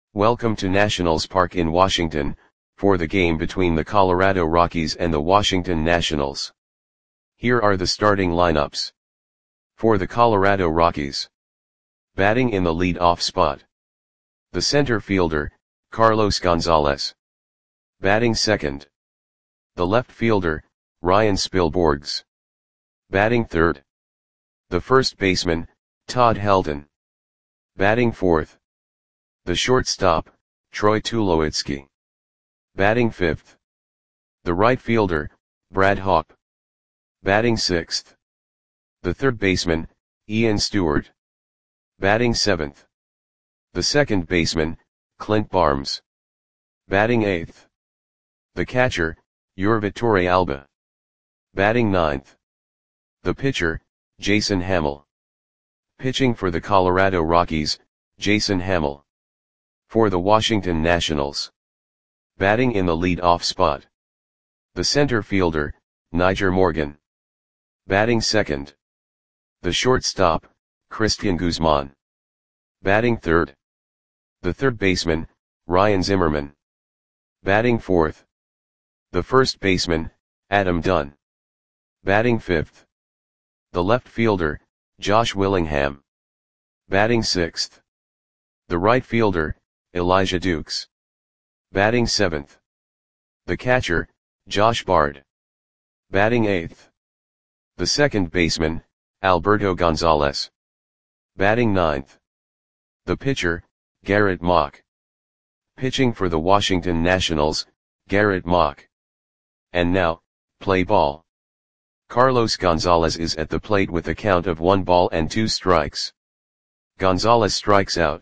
Welcome to Nationals Park in Washington, for the game between the Colorado Rockies and the Washington Nationals. Here are the starting lineups. For the Colorado Rockies. Batting in the lead-off spot. The center fielder, Carlos Gonzalez. Batting second. The left fielder, Ryan Spilborghs. Batting third. The first baseman, Todd Helton. Batting fourth. The shortstop, Troy Tulowitzki. Batting fifth. The right fielder, Brad Hawpe. Batting sixth. The third baseman, Ian Stewart. Batting seventh. The second baseman, Clint Barnes. Batting eighth. The catcher, Yurva Torrealba. Batting ninth. The pitcher, Jason Hammel. Pitching for the Colorado Rockies, Jason Hammel. For the Washington Nationals. Batting in the lead-off spot. The center fielder, Nyjer Morgan. Batting second. The shortstop, Cristian Guzman. Batting third. The third baseman, Ryan Zimmerman. Batting fourth. The first baseman, Adam Dunn. Batting fifth. The left fielder, Josh Willingham. Batting sixth. The right fielder, Elijah Dukes. Batting seventh. The catcher, Josh Bard. Batting eighth. The second baseman, Alberto Gonzalez. Batting ninth. The pitcher, Garrett Mauch. Pitching for the Washington Nationals, Garrett Mauch. And now, play ball. Carlos Gonzalez is at the plate with a count of 1 ball and 2 strikes. Gonzalez strikes out.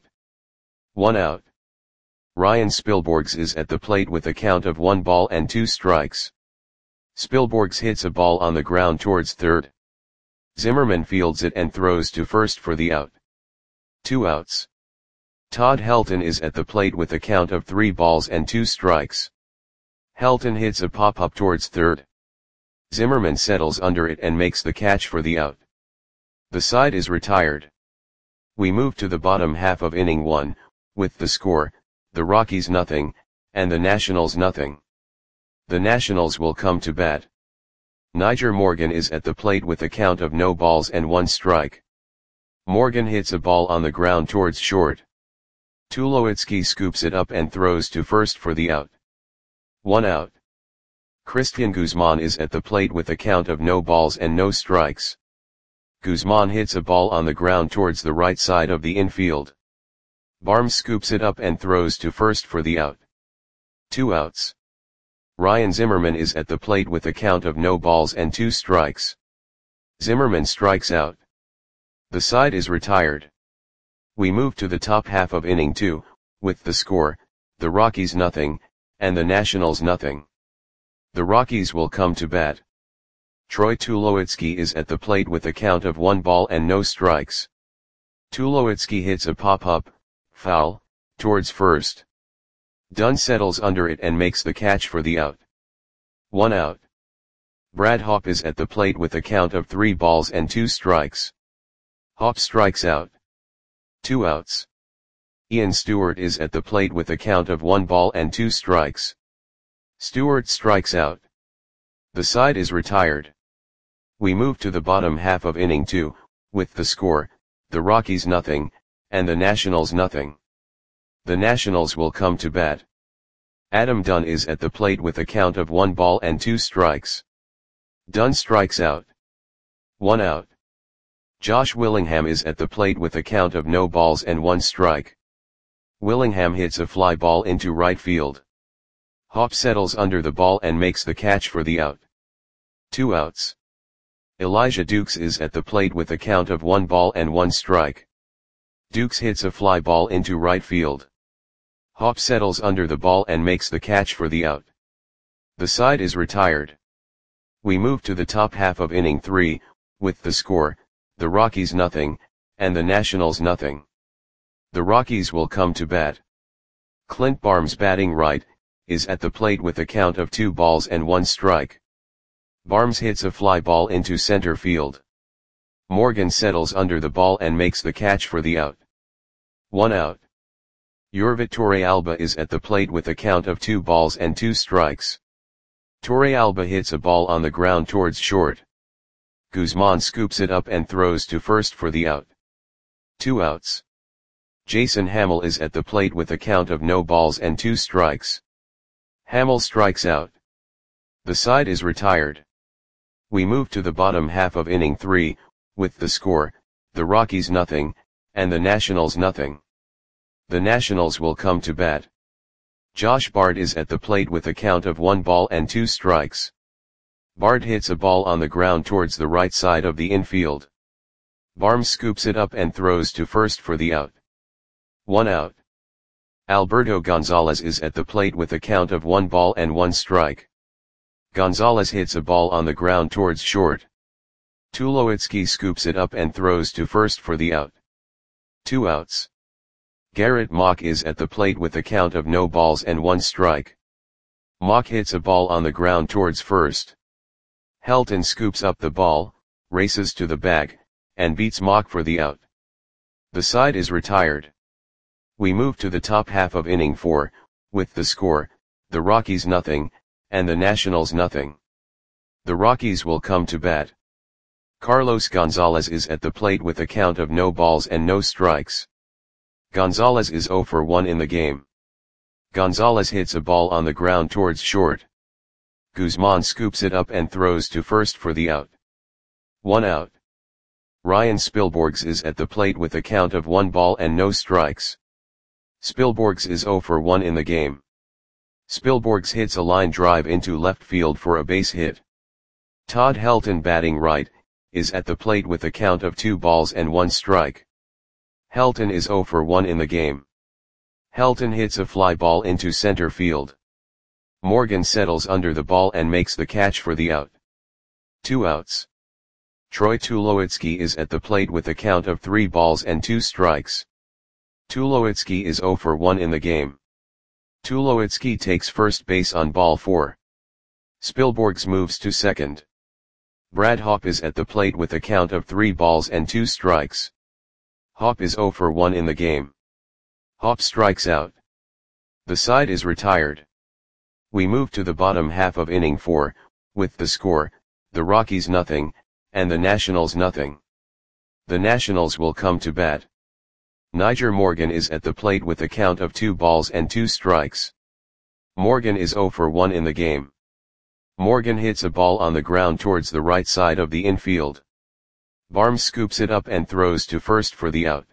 1 out. Ryan Spilborghs is at the plate with a count of 1 ball and 2 strikes. Spilborghs hits a ball on the ground towards third. Zimmerman fields it and throws to first for the out. 2 outs. Todd Helton is at the plate with a count of 3 balls and 2 strikes. Helton hits a pop-up towards third. Zimmerman settles under it and makes the catch for the out. The side is retired. We move to the bottom half of inning 1, with the score, the Rockies nothing, and the Nationals nothing. The Nationals will come to bat. Nyjer Morgan is at the plate with a count of no balls and 1 strike. Morgan hits a ball on the ground towards short. Tulowitzki scoops it up and throws to first for the out. 1 out. Cristian Guzman is at the plate with a count of no balls and no strikes. Guzman hits a ball on the ground towards the right side of the infield. Barnes scoops it up and throws to first for the out. 2 outs. Ryan Zimmerman is at the plate with a count of no balls and 2 strikes. Zimmerman strikes out. The side is retired. We move to the top half of inning 2, with the score, the Rockies nothing, and the Nationals nothing. The Rockies will come to bat. Troy Tulowitzki is at the plate with a count of 1 ball and no strikes. Tulowitzki hits a pop-up, foul, towards first. Dunn settles under it and makes the catch for the out. 1 out. Brad Hawpe is at the plate with a count of 3 balls and 2 strikes. Hawpe strikes out. 2 outs. Ian Stewart is at the plate with a count of 1 ball and 2 strikes. Stewart strikes out. The side is retired. We move to the bottom half of inning 2, with the score, the Rockies nothing, and the Nationals nothing. The Nationals will come to bat. Adam Dunn is at the plate with a count of 1 ball and 2 strikes. Dunn strikes out. 1 out. Josh Willingham is at the plate with a count of no balls and 1 strike. Willingham hits a fly ball into right field. Hawpe settles under the ball and makes the catch for the out. 2 outs. Elijah Dukes is at the plate with a count of 1 ball and 1 strike. Dukes hits a fly ball into right field. Hawpe settles under the ball and makes the catch for the out. The side is retired. We move to the top half of inning 3, with the score, the Rockies nothing, and the Nationals nothing. The Rockies will come to bat. Clint Barnes batting right, is at the plate with a count of 2 balls and 1 strike. Barnes hits a fly ball into center field. Morgan settles under the ball and makes the catch for the out. 1 out. Yorvit Torrealba is at the plate with a count of 2 balls and 2 strikes. Torrealba hits a ball on the ground towards short. Guzman scoops it up and throws to first for the out. 2 outs. Jason Hammel is at the plate with a count of no balls and 2 strikes. Hammel strikes out. The side is retired. We move to the bottom half of inning 3, with the score, the Rockies nothing, and the Nationals nothing. The Nationals will come to bat. Josh Bard is at the plate with a count of 1 ball and 2 strikes. Bard hits a ball on the ground towards the right side of the infield. Barnes scoops it up and throws to first for the out. 1 out. Alberto Gonzalez is at the plate with a count of 1 ball and 1 strike. Gonzalez hits a ball on the ground towards short. Tulowitzki scoops it up and throws to first for the out. 2 outs. Garrett Mock is at the plate with a count of no balls and 1 strike. Mock hits a ball on the ground towards first. Helton scoops up the ball, races to the bag, and beats Mock for the out. The side is retired. We move to the top half of inning 4, with the score, the Rockies nothing, and the Nationals nothing. The Rockies will come to bat. Carlos Gonzalez is at the plate with a count of no balls and no strikes. Gonzalez is 0 for 1 in the game. Gonzalez hits a ball on the ground towards short. Guzman scoops it up and throws to first for the out. 1 out. Ryan Spilborghs is at the plate with a count of 1 ball and no strikes. Spilborghs is 0 for 1 in the game. Spilborghs hits a line drive into left field for a base hit. Todd Helton, batting right, is at the plate with a count of 2 balls and 1 strike. Helton is 0 for 1 in the game. Helton hits a fly ball into center field. Morgan settles under the ball and makes the catch for the out. 2 outs. Troy Tulowitzki is at the plate with a count of 3 balls and 2 strikes. Tulowitzki is 0 for 1 in the game. Tulowitzki takes first base on ball 4. Spilborghs moves to second. Brad Hopp is at the plate with a count of 3 balls and 2 strikes. Hopp is 0 for 1 in the game. Hopp strikes out. The side is retired. We move to the bottom half of inning 4, with the score, the Rockies nothing, and the Nationals nothing. The Nationals will come to bat. Nyjer Morgan is at the plate with a count of 2 balls and 2 strikes. Morgan is 0 for 1 in the game. Morgan hits a ball on the ground towards the right side of the infield. Barnes scoops it up and throws to first for the out.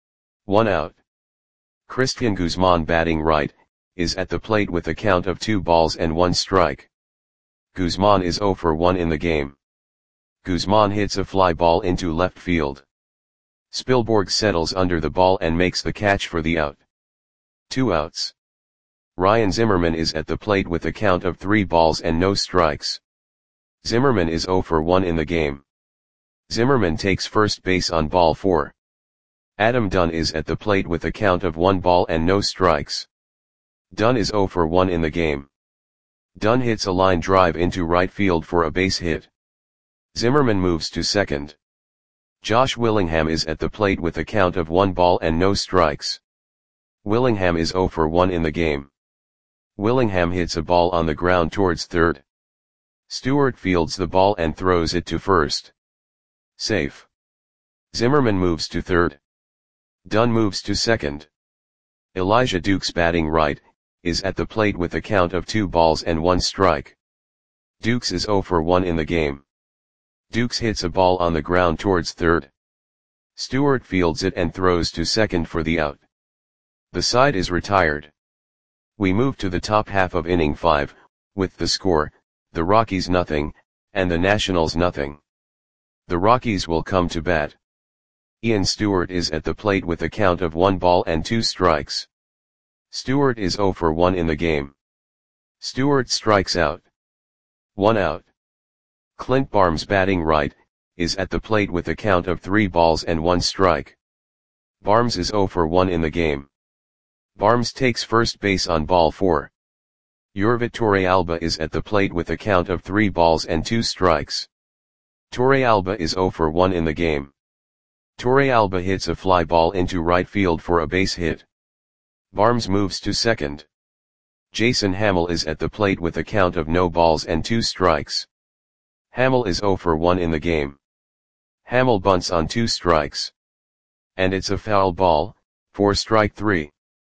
1 out. Christian Guzman, batting right, is at the plate with a count of 2 balls and 1 strike. Guzman is 0 for 1 in the game. Guzman hits a fly ball into left field. Spilborghs settles under the ball and makes the catch for the out. 2 outs. Ryan Zimmerman is at the plate with a count of 3 balls and no strikes. Zimmerman is 0 for 1 in the game. Zimmerman takes first base on ball 4. Adam Dunn is at the plate with a count of 1 ball and no strikes. Dunn is 0 for 1 in the game. Dunn hits a line drive into right field for a base hit. Zimmerman moves to second. Josh Willingham is at the plate with a count of 1 ball and no strikes. Willingham is 0 for 1 in the game. Willingham hits a ball on the ground towards third. Stewart fields the ball and throws it to first. Safe. Zimmerman moves to third. Dunn moves to second. Elijah Dukes, batting right, is at the plate with a count of 2 balls and 1 strike. Dukes is 0 for 1 in the game. Dukes hits a ball on the ground towards third. Stewart fields it and throws to second for the out. The side is retired. We move to the top half of inning 5, with the score, the Rockies nothing, and the Nationals nothing. The Rockies will come to bat. Ian Stewart is at the plate with a count of 1 ball and 2 strikes. Stewart is 0 for 1 in the game. Stewart strikes out. 1 out. Clint Barnes, batting right, is at the plate with a count of 3 balls and 1 strike. Barnes is 0 for 1 in the game. Barnes takes first base on ball 4. Yorvit Torrealba is at the plate with a count of 3 balls and 2 strikes. Torrealba is 0 for 1 in the game. Torrealba hits a fly ball into right field for a base hit. Barnes moves to second. Jason Hamill is at the plate with a count of no balls and 2 strikes. Hamill is 0 for 1 in the game. Hamill bunts on 2 strikes. And it's a foul ball, for strike 3.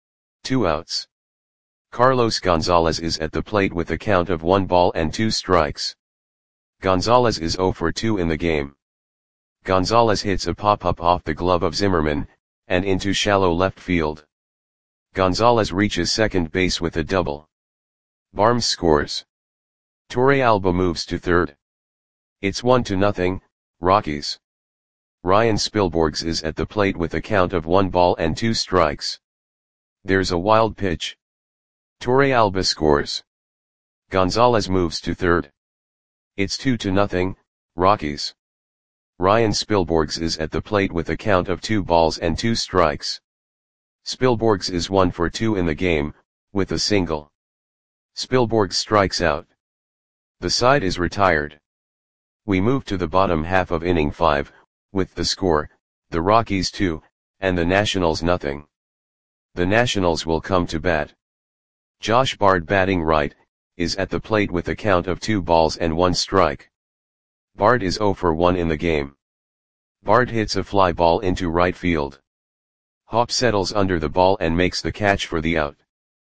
2 outs. Carlos Gonzalez is at the plate with a count of 1 ball and 2 strikes. Gonzalez is 0 for 2 in the game. Gonzalez hits a pop-up off the glove of Zimmerman, and into shallow left field. Gonzalez reaches second base with a double. Barnes scores. Torrealba moves to third. It's 1-0, Rockies. Ryan Spilborghs is at the plate with a count of 1 ball and 2 strikes. There's a wild pitch. Torrealba scores. Gonzalez moves to third. It's 2-0, Rockies. Ryan Spilborghs is at the plate with a count of 2 balls and 2 strikes. Spilborghs is 1 for 2 in the game, with a single. Spilborghs strikes out. The side is retired. We move to the bottom half of inning 5, with the score, the Rockies 2, and the Nationals nothing. The Nationals will come to bat. Josh Bard, batting right, is at the plate with a count of 2 balls and 1 strike. Bard is 0 for 1 in the game. Bard hits a fly ball into right field. Hop settles under the ball and makes the catch for the out.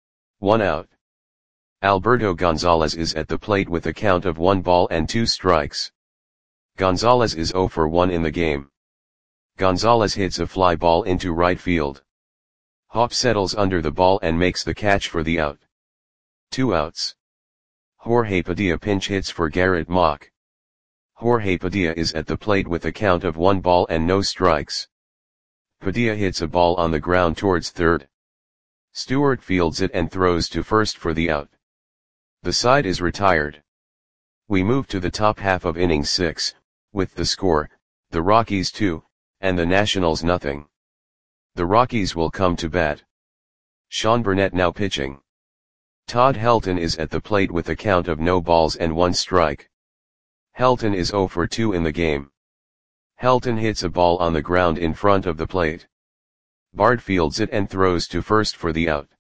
1 out. Alberto Gonzalez is at the plate with a count of 1 ball and 2 strikes. Gonzalez is 0 for 1 in the game. Gonzalez hits a fly ball into right field. Hop settles under the ball and makes the catch for the out. 2 outs. Jorge Padilla pinch hits for Garrett Mock. Jorge Padilla is at the plate with a count of 1 ball and no strikes. Padilla hits a ball on the ground towards third. Stewart fields it and throws to first for the out. The side is retired. We move to the top half of inning 6, with the score, the Rockies 2, and the Nationals nothing. The Rockies will come to bat. Sean Burnett now pitching. Todd Helton is at the plate with a count of no balls and 1 strike. Helton is 0 for 2 in the game. Helton hits a ball on the ground in front of the plate. Bard fields it and throws to first for the out.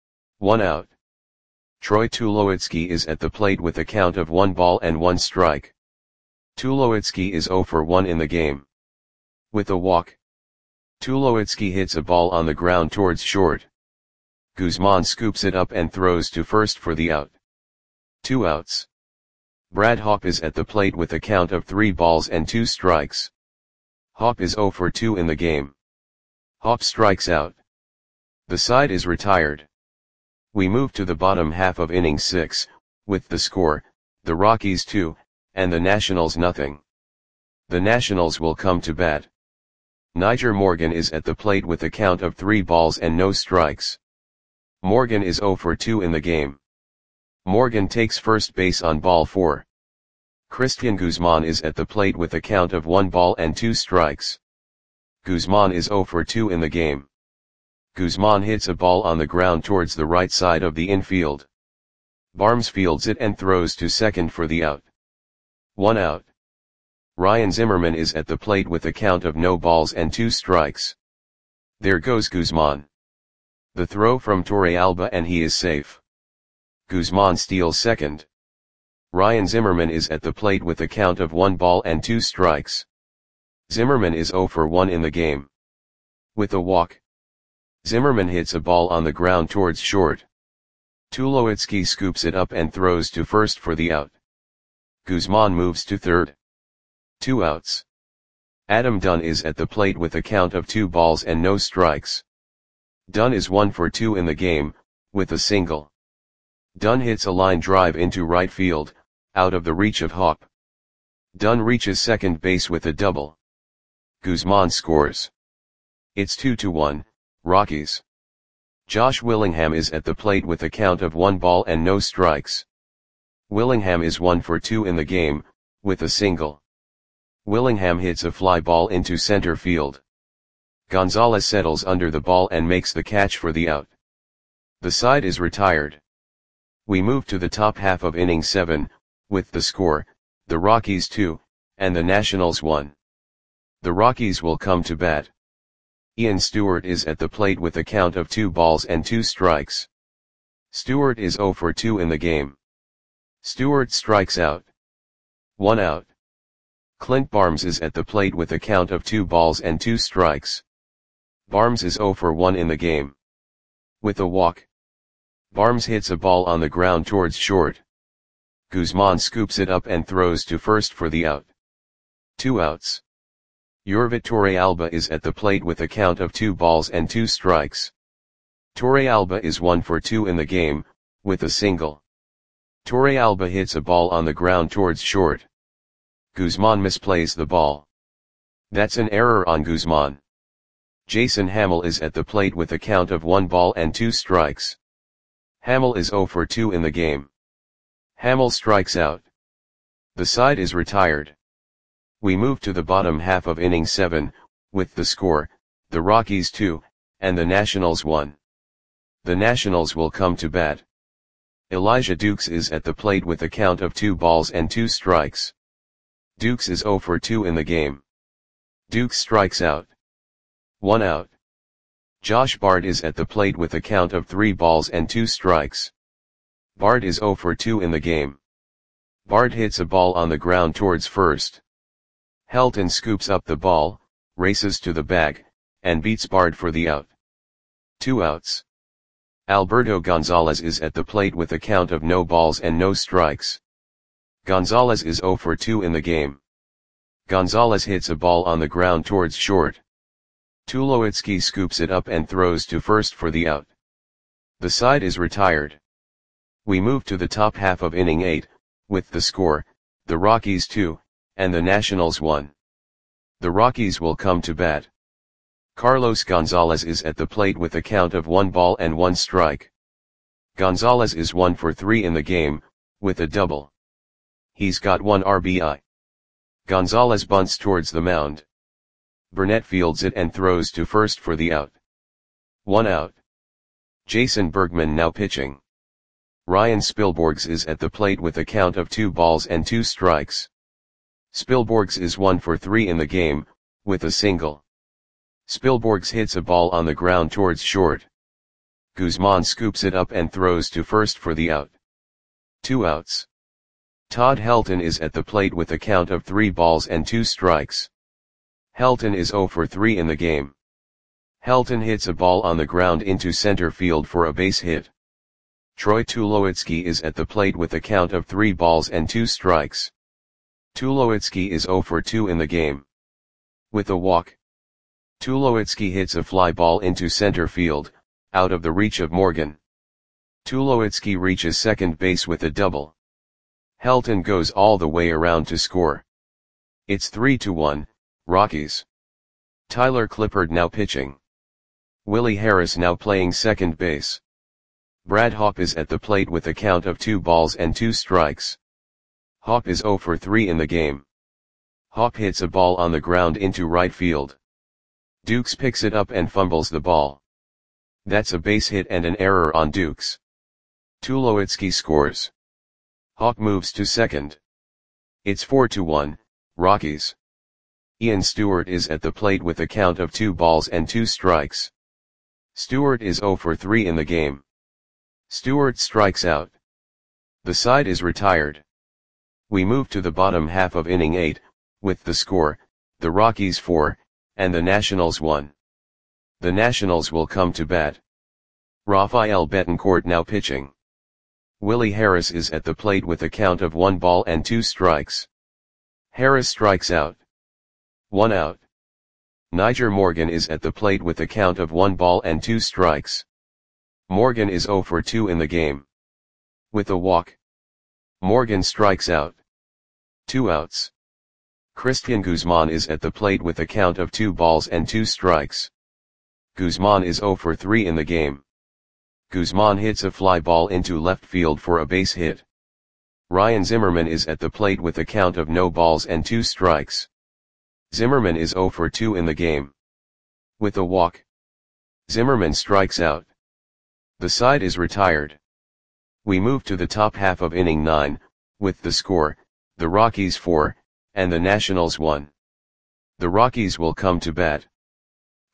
1 out. Troy Tulowitzki is at the plate with a count of 1 ball and 1 strike. Tulowitzki is 0 for 1 in the game. With a walk. Tulowitzki hits a ball on the ground towards short. Guzman scoops it up and throws to first for the out. 2 outs. Brad Hawpe is at the plate with a count of 3 balls and 2 strikes. Hawpe is 0 for 2 in the game. Hawpe strikes out. The side is retired. We move to the bottom half of inning 6, with the score, the Rockies 2, and the Nationals nothing. The Nationals will come to bat. Nyjer Morgan is at the plate with a count of 3 balls and no strikes. Morgan is 0 for 2 in the game. Morgan takes first base on ball 4. Christian Guzman is at the plate with a count of 1 ball and 2 strikes. Guzman is 0 for 2 in the game. Guzman hits a ball on the ground towards the right side of the infield. Barnes fields it and throws to second for the out. 1 out. Ryan Zimmerman is at the plate with a count of no balls and 2 strikes. There goes Guzman. The throw from Torrealba and he is safe. Guzman steals second. Ryan Zimmerman is at the plate with a count of 1 ball and 2 strikes. Zimmerman is 0 for 1 in the game. With a walk. Zimmerman hits a ball on the ground towards short. Tulowitzki scoops it up and throws to first for the out. Guzman moves to third. 2 outs. Adam Dunn is at the plate with a count of 2 balls and no strikes. Dunn is 1 for 2 in the game, with a single. Dunn hits a line drive into right field, out of the reach of Hawpe. Dunn reaches second base with a double. Guzman scores. It's 2-1, Rockies. Josh Willingham is at the plate with a count of 1 ball and no strikes. Willingham is 1 for 2 in the game, with a single. Willingham hits a fly ball into center field. Gonzalez settles under the ball and makes the catch for the out. The side is retired. We move to the top half of inning 7, with the score, the Rockies 2, and the Nationals 1. The Rockies will come to bat. Ian Stewart is at the plate with a count of 2 balls and 2 strikes. Stewart is 0 for 2 in the game. Stewart strikes out. 1 out. Clint Barnes is at the plate with a count of 2 balls and 2 strikes. Barnes is 0 for 1 in the game. With a walk. Barnes hits a ball on the ground towards short. Guzman scoops it up and throws to first for the out. 2 outs. Yorvit Torrealba is at the plate with a count of 2 balls and 2 strikes. Torrealba is 1 for 2 in the game, with a single. Torrealba hits a ball on the ground towards short. Guzman misplays the ball. That's an error on Guzman. Jason Hammel is at the plate with a count of 1 ball and 2 strikes. Hammel is 0 for 2 in the game. Hammel strikes out. The side is retired. We move to the bottom half of inning 7, with the score, the Rockies 2, and the Nationals 1. The Nationals will come to bat. Elijah Dukes is at the plate with a count of 2 balls and 2 strikes. Dukes is 0 for 2 in the game. Dukes strikes out. 1 out. Josh Bard is at the plate with a count of 3 balls and 2 strikes. Bard is 0 for 2 in the game. Bard hits a ball on the ground towards first. Helton scoops up the ball, races to the bag, and beats Bard for the out. 2 outs. Alberto Gonzalez is at the plate with a count of no balls and no strikes. Gonzalez is 0 for 2 in the game. Gonzalez hits a ball on the ground towards short. Tulowitzki scoops it up and throws to first for the out. The side is retired. We move to the top half of inning 8, with the score, the Rockies 2, and the Nationals 1. The Rockies will come to bat. Carlos Gonzalez is at the plate with a count of 1 ball and 1 strike. Gonzalez is 1 for 3 in the game, with a double. He's got 1 RBI. Gonzalez bunts towards the mound. Burnett fields it and throws to first for the out. 1 out. Jason Bergman now pitching. Ryan Spilborghs is at the plate with a count of 2 balls and 2 strikes. Spilborghs is 1 for 3 in the game, with a single. Spilborghs hits a ball on the ground towards short. Guzman scoops it up and throws to first for the out. 2 outs. Todd Helton is at the plate with a count of 3 balls and 2 strikes. Helton is 0 for 3 in the game. Helton hits a ball on the ground into center field for a base hit. Troy Tulowitzki is at the plate with a count of 3 balls and 2 strikes. Tulowitzki is 0 for 2 in the game. With a walk. Tulowitzki hits a fly ball into center field, out of the reach of Morgan. Tulowitzki reaches second base with a double. Helton goes all the way around to score. It's 3-1, Rockies. Tyler Clippard now pitching. Willie Harris now playing second base. Brad Hawpe is at the plate with a count of 2 balls and 2 strikes. Hawpe is 0 for 3 in the game. Hawpe hits a ball on the ground into right field. Dukes picks it up and fumbles the ball. That's a base hit and an error on Dukes. Tulowitzki scores. Hawpe moves to second. It's 4-1, Rockies. Ian Stewart is at the plate with a count of 2 balls and 2 strikes. Stewart is 0 for 3 in the game. Stewart strikes out. The side is retired. We move to the bottom half of inning 8, with the score, the Rockies 4, and the Nationals 1. The Nationals will come to bat. Rafael Betancourt now pitching. Willie Harris is at the plate with a count of 1 ball and 2 strikes. Harris strikes out. 1 out. Nyjer Morgan is at the plate with a count of 1 ball and 2 strikes. Morgan is 0 for 2 in the game. With a walk. Morgan strikes out. 2 outs. Christian Guzman is at the plate with a count of 2 balls and 2 strikes. Guzman is 0 for 3 in the game. Guzman hits a fly ball into left field for a base hit. Ryan Zimmerman is at the plate with a count of no balls and 2 strikes. Zimmerman is 0 for 2 in the game. With a walk. Zimmerman strikes out. The side is retired. We move to the top half of inning 9, with the score, the Rockies 4, and the Nationals 1. The Rockies will come to bat.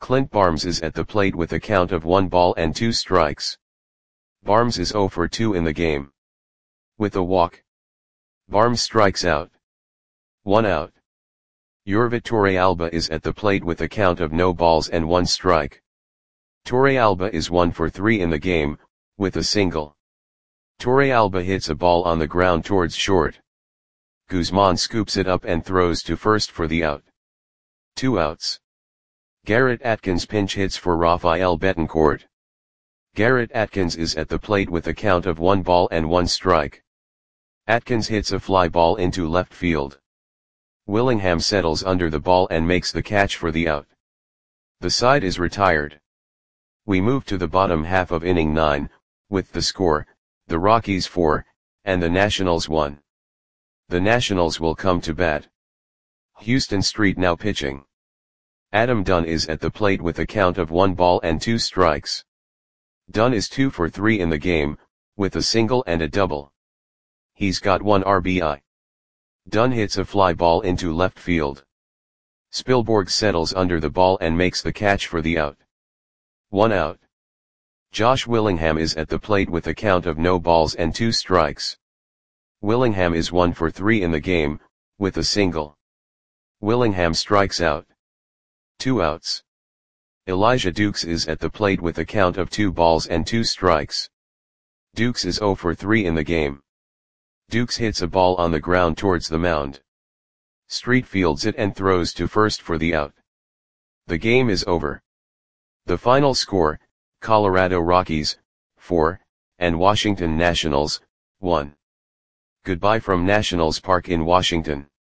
Clint Barnes is at the plate with a count of 1 ball and 2 strikes. Barnes is 0 for 2 in the game. With a walk, Barnes strikes out. 1 out. Yorvit Torrealba is at the plate with a count of no balls and 1 strike. Torrealba is 1 for 3 in the game, with a single. Torrealba hits a ball on the ground towards short. Guzman scoops it up and throws to first for the out. 2 outs. Garrett Atkins pinch hits for Rafael Betancourt. Garrett Atkins is at the plate with a count of 1 ball and 1 strike. Atkins hits a fly ball into left field. Willingham settles under the ball and makes the catch for the out. The side is retired. We move to the bottom half of inning 9, with the score, the Rockies 4, and the Nationals 1. The Nationals will come to bat. Houston Street now pitching. Adam Dunn is at the plate with a count of 1 ball and 2 strikes. Dunn is 2 for 3 in the game, with a single and a double. He's got 1 RBI. Dunn hits a fly ball into left field. Spielborg settles under the ball and makes the catch for the out. 1 out. Josh Willingham is at the plate with a count of no balls and 2 strikes. Willingham is 1 for 3 in the game, with a single. Willingham strikes out. 2 outs. Elijah Dukes is at the plate with a count of 2 balls and 2 strikes. Dukes is 0 for 3 in the game. Dukes hits a ball on the ground towards the mound. Street fields it and throws to first for the out. The game is over. The final score, Colorado Rockies, 4, and Washington Nationals, 1. Goodbye from Nationals Park in Washington.